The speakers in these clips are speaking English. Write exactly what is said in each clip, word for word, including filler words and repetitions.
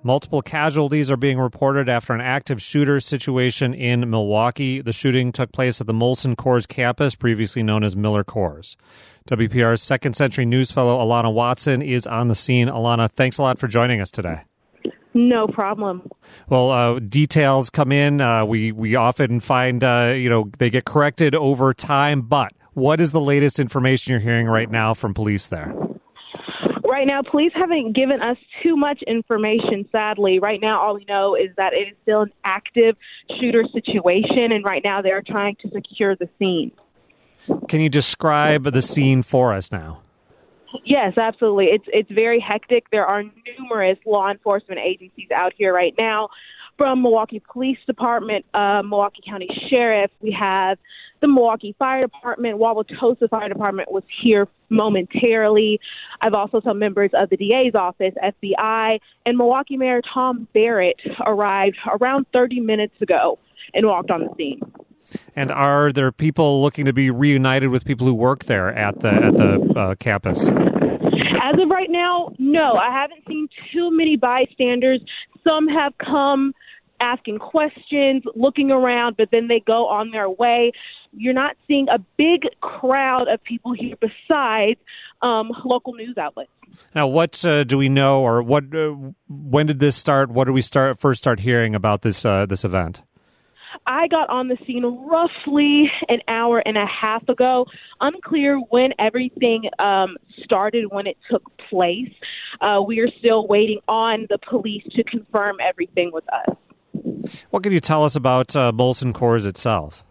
Multiple casualties are being reported after an active shooter situation in Milwaukee. The shooting took place at the Molson Coors campus, previously known as Miller Coors. W P R's Second Century News fellow Alana Watson is on the scene. Alana, thanks a lot for joining us today. No problem. Well, uh, details come in. Uh, we we often find, uh, you know, they get corrected over time. But what is the latest information you're hearing right now from police there? Right now, police haven't given us too much information, sadly. Right now, all we know is that it is still an active shooter situation, and right now they're trying to secure the scene. Can you describe the scene for us now? Yes, absolutely. It's it's very hectic. There are numerous law enforcement agencies out here right now, from Milwaukee Police Department, uh, Milwaukee County Sheriff. We have the Milwaukee Fire Department. Wauwatosa Fire Department was here momentarily. I've also some members of the D A's office, F B I, and Milwaukee Mayor Tom Barrett arrived around thirty minutes ago and walked on the scene. And are there people looking to be reunited with people who work there at the at the uh, campus? As of right now, no. I haven't seen too many bystanders. Some have come asking questions, looking around, but then they go on their way. You're not seeing a big crowd of people here besides um, local news outlets. Now, what uh, do we know, or what? Uh, when did this start? What did we start first start hearing about this uh, this event? I got on the scene roughly an hour and a half ago. Unclear when everything um, started, when it took place. Uh, we are still waiting on the police to confirm everything with us. What can you tell us about uh, Molson Coors itself?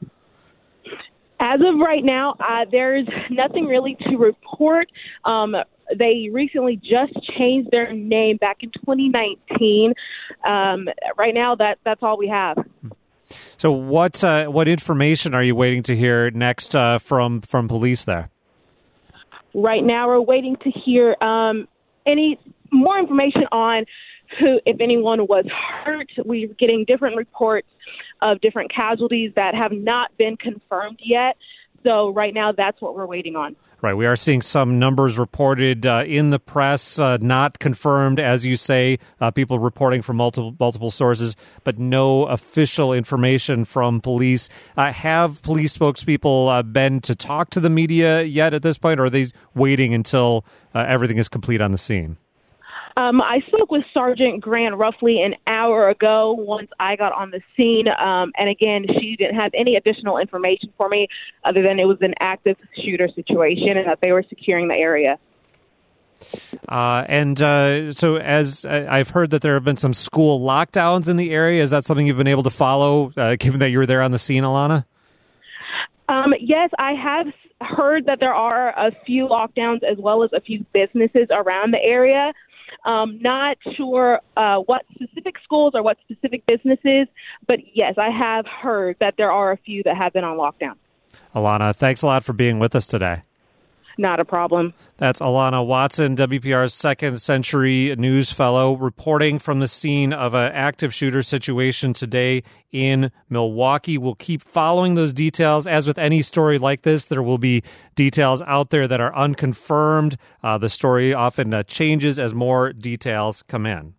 As of right now, uh, there's nothing really to report. Um, they recently just changed their name back in twenty nineteen. Um, right now, that that's all we have. So what uh, what information are you waiting to hear next uh, from from police there? Right now, we're waiting to hear um, any more information on who, if anyone was hurt. We're getting different reports of different casualties that have not been confirmed yet. So right now, that's what we're waiting on. Right. We are seeing some numbers reported uh, in the press, uh, not confirmed, as you say, uh, people reporting from multiple multiple sources, but no official information from police. Uh, have police spokespeople uh, been to talk to the media yet at this point, or are they waiting until uh, everything is complete on the scene? Um, I spoke with Sergeant Grant roughly an hour ago once I got on the scene. Um, and again, she didn't have any additional information for me other than it was an active shooter situation and that they were securing the area. Uh, and uh, so as I've heard that there have been some school lockdowns in the area. Is that something you've been able to follow, uh, given that you were there on the scene, Alana? Um, yes, I have heard that there are a few lockdowns as well as a few businesses around the area. Um, not sure uh, what specific schools or what specific businesses, but yes, I have heard that there are a few that have been on lockdown. Alana, thanks a lot for being with us today. Not a problem. That's Alana Watson, W P R's Second Century News fellow, reporting from the scene of an active shooter situation today in Milwaukee. We'll keep following those details. As with any story like this, there will be details out there that are unconfirmed. Uh, the story often uh, changes as more details come in.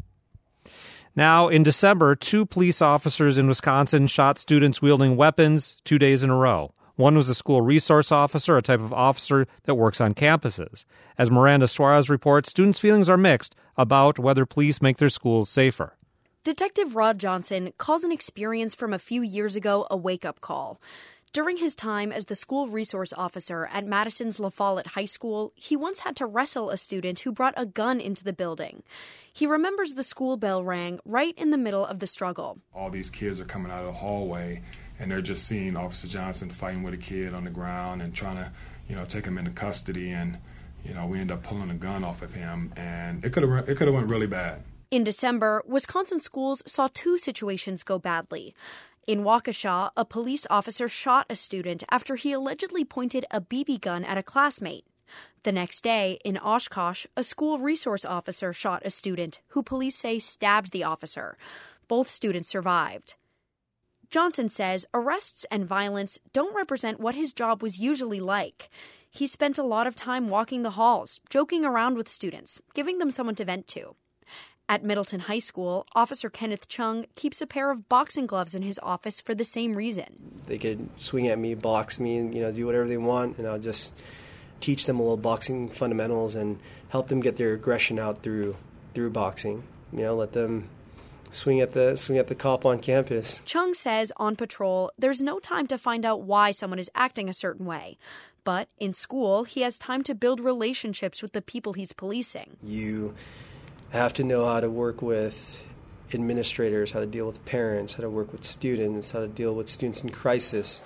Now, in December, two police officers in Wisconsin shot students wielding weapons two days in a row. One was a school resource officer, a type of officer that works on campuses. As Miranda Suarez reports, students' feelings are mixed about whether police make their schools safer. Detective Rod Johnson calls an experience from a few years ago a wake-up call. During his time as the school resource officer at Madison's La Follette High School, he once had to wrestle a student who brought a gun into the building. He remembers the school bell rang right in the middle of the struggle. All these kids are coming out of the hallway, and they're just seeing Officer Johnson fighting with a kid on the ground and trying to, you know, take him into custody. And, you know, we end up pulling a gun off of him, and it could have it could have went really bad. In December, Wisconsin schools saw two situations go badly. In Waukesha, a police officer shot a student after he allegedly pointed a B B gun at a classmate. The next day, in Oshkosh, a school resource officer shot a student who police say stabbed the officer. Both students survived. Johnson says arrests and violence don't represent what his job was usually like. He spent a lot of time walking the halls, joking around with students, giving them someone to vent to. At Middleton High School, Officer Kenneth Chung keeps a pair of boxing gloves in his office for the same reason. They could swing at me, box me, and you know, do whatever they want, and I'll just teach them a little boxing fundamentals and help them get their aggression out through through boxing. You know, let them swing at the swing at the cop on campus. Chung says on patrol, there's no time to find out why someone is acting a certain way. But in school, he has time to build relationships with the people he's policing. You have to know how to work with administrators, how to deal with parents, how to work with students, how to deal with students in crisis.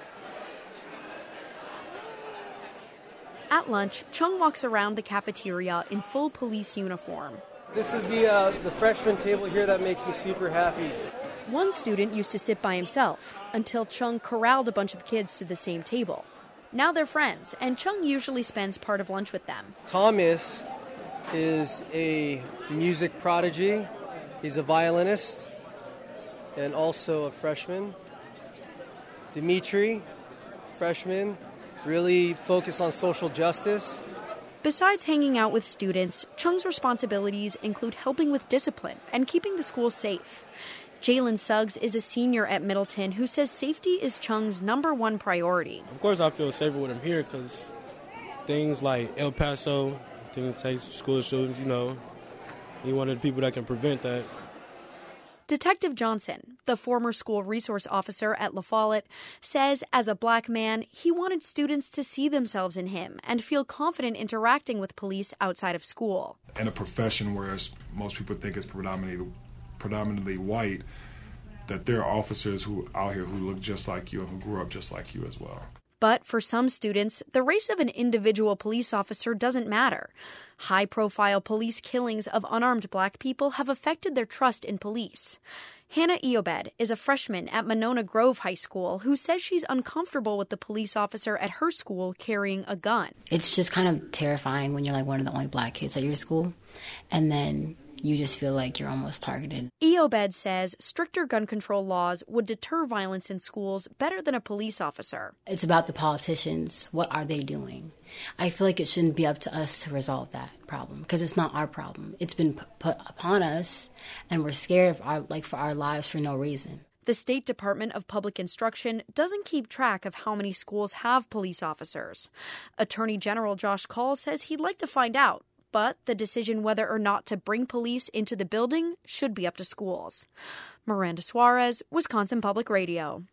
At lunch, Chung walks around the cafeteria in full police uniform. This is the uh, the freshman table here that makes me super happy. One student used to sit by himself until Chung corralled a bunch of kids to the same table. Now they're friends, and Chung usually spends part of lunch with them. Thomas is a music prodigy. He's a violinist and also a freshman. Dimitri, freshman, really focused on social justice. Besides hanging out with students, Chung's responsibilities include helping with discipline and keeping the school safe. Jalen Suggs is a senior at Middleton who says safety is Chung's number one priority. Of course I feel safer with him here because things like El Paso, things like school shootings, you know, he's one of the people that can prevent that. Detective Johnson, the former school resource officer at La Follette, says as a black man, he wanted students to see themselves in him and feel confident interacting with police outside of school. In a profession where most people think it's predominantly predominantly white, that there are officers who out here who look just like you and who grew up just like you as well. But for some students, the race of an individual police officer doesn't matter. High-profile police killings of unarmed black people have affected their trust in police. Hannah Eobed is a freshman at Monona Grove High School who says she's uncomfortable with the police officer at her school carrying a gun. It's just kind of terrifying when you're like one of the only black kids at your school, and then you just feel like you're almost targeted. Eobed says stricter gun control laws would deter violence in schools better than a police officer. It's about the politicians. What are they doing? I feel like it shouldn't be up to us to resolve that problem because it's not our problem. It's been p- put upon us, and we're scared of our, like for our lives for no reason. The State Department of Public Instruction doesn't keep track of how many schools have police officers. Attorney General Josh Kaul says he'd like to find out. But the decision whether or not to bring police into the building should be up to schools. Miranda Suarez, Wisconsin Public Radio.